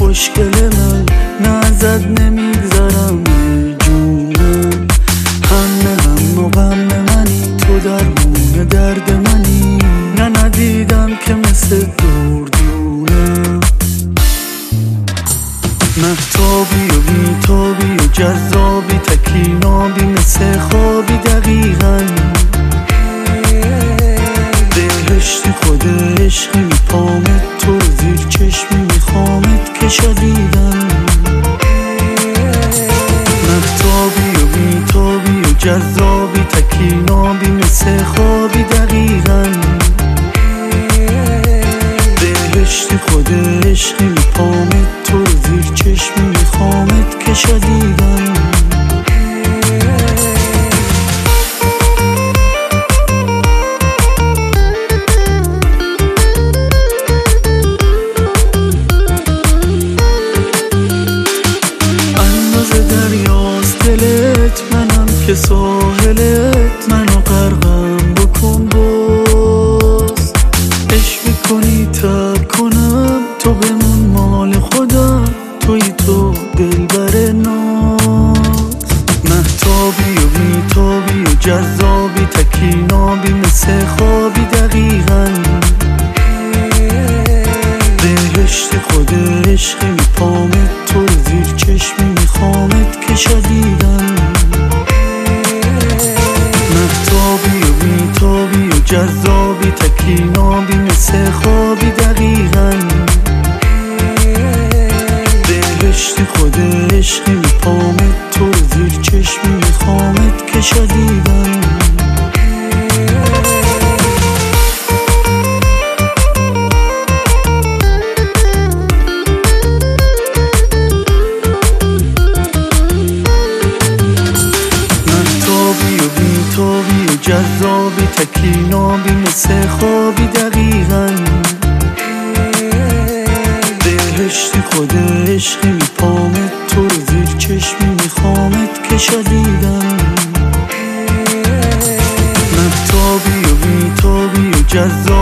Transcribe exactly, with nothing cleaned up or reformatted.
خوشگل من، نه ازت نمیگذرم جونم. همه هم و غم منی، تو درمون درد منی، نه ندیدم که مثل دردونم. مهتابی و بیتابی و جذابی، تکینابی مثل خوابی دقیقاً. بهشتی خود عشقی میپامت، تو زیر چشمی میخوامت که شدیدن. مهتابی و بیتابی و جذابی، تکینابی مثل خوابی دقیقاً. بهشتی خود عشقی میپامت، تو زیر چشمی میخوامت که شدیدن. دلت منم که ساحلت، منو غرقم بکن باز. عشق میکنی ترک کنم، تو بمون مال خودم، توی تو دلبر ناز. مهتابی و بیتابی و جذابی، تکینابی مثل خوابی دقیقاً. بهشتی خود عشقی میپامت، تو زیر چشمی میخوامت که شدیدن. مهتابی و بیتابی و جذابی، تکینابی مثل خوابی دقیقاً. بهشتی خود عشقی میپامت، تو زیر چشمی میخوامت که شدیدن. بیتابی و جذابی، تکینابی مثل خوابی دقیقاً. بهشتی خود عشقی میپامت، تو زیر چشمی میخوامت که شدیدن. مهتابی و بیتابی و جذابی